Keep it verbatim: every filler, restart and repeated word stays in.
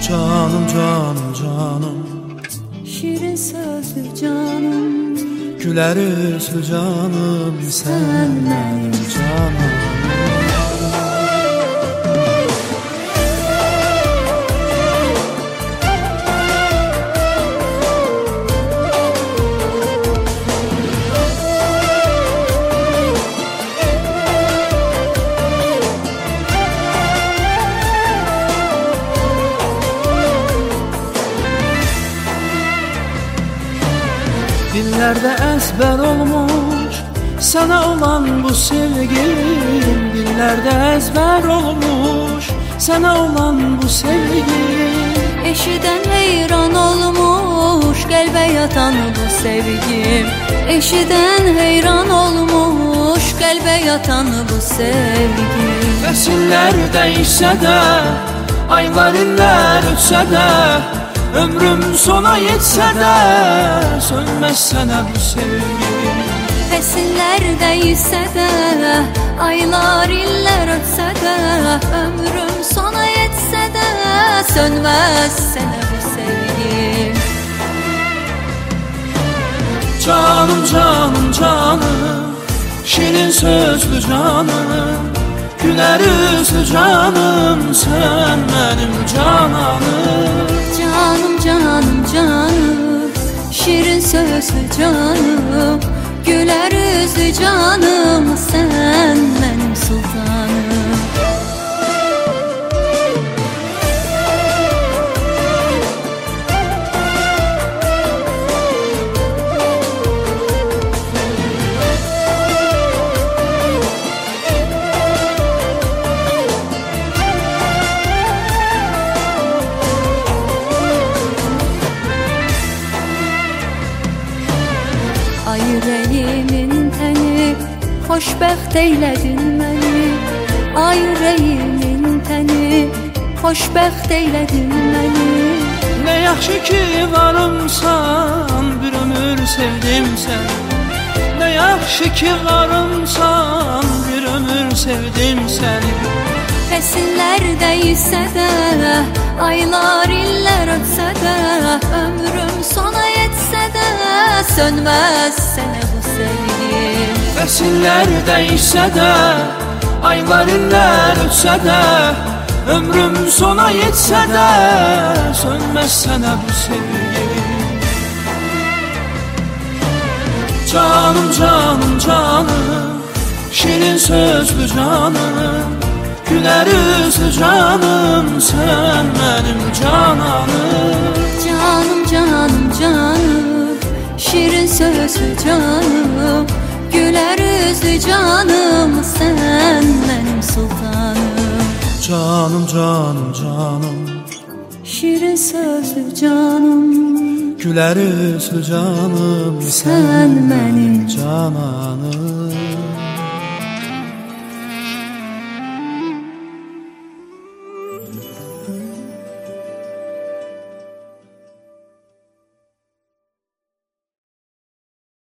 Canım canım canım, şirin sözlü canım, güler yüzlü canım, sen benim canım. Dillerde ezber olmuş sana olan bu sevgim, dillerde ezber olmuş sana olan bu sevgim. Eşiden heyran olmuş kalbe yatan bu sevgim, eşiden heyran olmuş kalbe yatan bu sevgim. Fəsillər değişsə də, aylar illər ötsə də, ömrüm sona yetsə də, sönməz sənə bu sevgim. Fəsillər değişsə də, aylar illər ötsə də, ömrüm sona yetsə də, sönməz sənə bu sevgim. Canım canım canım, şirin sözlü canım, güler yüzlü canım, sen benim cananım. Canım canım canım, şirin sözlü canım, güler yüzlü canım, sen benim sultanım. Ay yüreğimin teni, xoşbəxt eylədin məni. Ay yüreğimin teni, xoşbəxt eylədin məni. Ne yaxşı ki varımsan, bir ömür sevdim səni. Ne yaxşı ki varımsan, bir ömür sevdim səni. Fəsillər değişsə də, aylar illər ötsə də, ömrüm sona yetsə də, sönməz sənə bu sevgim. Fəsillər değişsə də, aylar illər ötsə də, ömrüm sona yetsə də, sönməz sənə bu sevgim. Canım canım canım, şirin sözlü canım, güler yüzlü canım, sen benim cananım. Canım canım canım, şirin sözlü canım, güler yüzlü canım, sen benim sultanım. Canım canım canım, şirin sözlü canım, güler yüzlü canım, sen benim cananım.